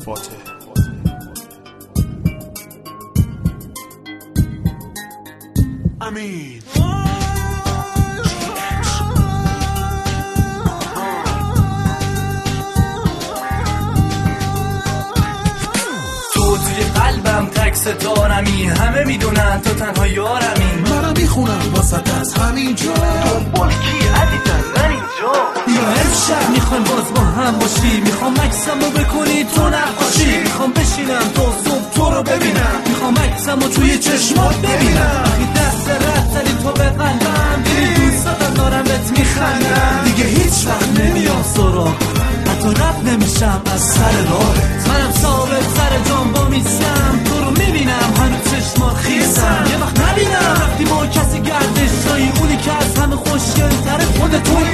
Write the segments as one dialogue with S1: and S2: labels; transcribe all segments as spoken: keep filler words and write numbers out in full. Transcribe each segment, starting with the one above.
S1: فاتح. امین
S2: تو توی قلبم تک ستارمی، همه میدونن تو تنها یارمی.
S1: منم میخونم واسه از همین جا
S2: دنبال کی عزیزم من اینجا. یا امشب میخوام باز با هم باشی، میخوام عکسمو بکنی تو نقاشی، میخوام بشینم تا صبح تو رو ببینم، میخوام عکسمو توی چشمات ببینم. وقتی دست رد زدی تو به قلبم، دیگه دوستاتم دارم بهت میخندم، دیگه هیچ وقت نمیام سراغ، حتی رد نمیشم از سر راهت. منم ثابت سر جام با میستم، تو رو میبینم هنوز چشمات خیسم. یه وقت نبینم وقتی با کسی گردش دایی، اونی که از همه خوشگل تره خود توی.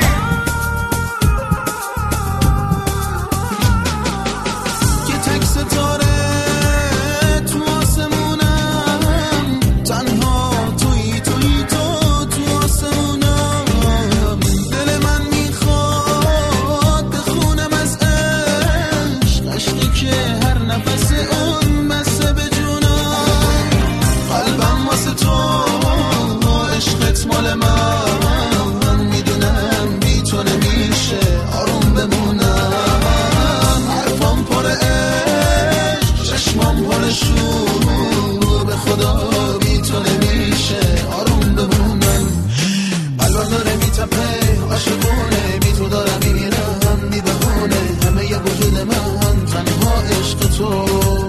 S1: یه تک ستاره تو آسمونم، تنها توی توی تو تو آسمونم. دل من میخواد بخونم از عشق، عشقی که هر نفس اون بسه به جونم. قلبم واسه تو عشقت مال من، میدونم بی تو نمیشه آروم بمونم. حرفم پر عشق، چشمام پر شور، به خدا بی تو نمیشه آروم بمونم. قلبم داره میتپه عاشقونه، بی تو دارم میمیرم بی بهونه، همه ی وجود من تنها عشق تو.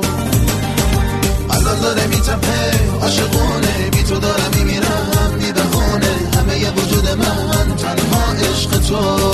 S1: قلبم داره میتپه عاشقونه، بی تو دارم میمیرم بی بهونه، همه ی وجود من تنها عشق تو.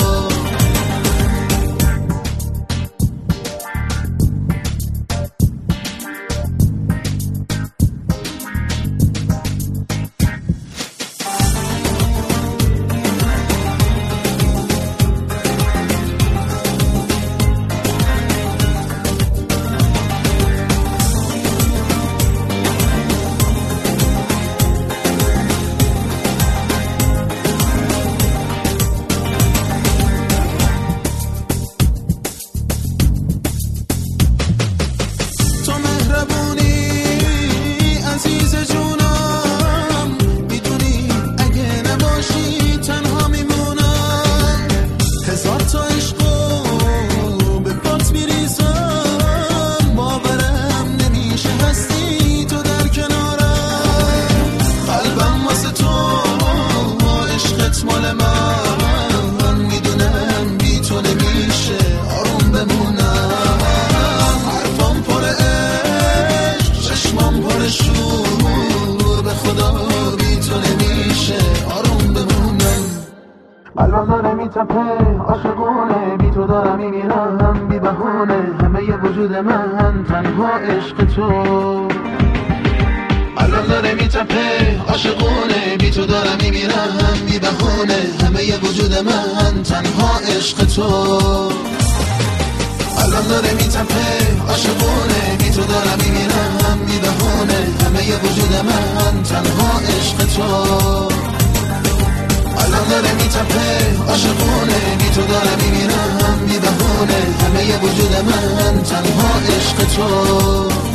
S1: قلبم داره میتپه عاشقونه، بی تو دارم میمیرم بی بهونه، همه ی وجود من تنها عشق تو. قلبم داره میتپه عاشقونه، بی تو دارم میمیرم بی بهونه، همه ی وجود من تنها عشق تو. قلبم داره میتپه عاشقونه، بی تو دارم میمیرم بی بهونه، همه ی وجود من تنها عشق تو. قلبم داره میتپه عاشقونه، بی تو دارم میمیرم بی بهونه، همه ی وجود من تنها عشق تو.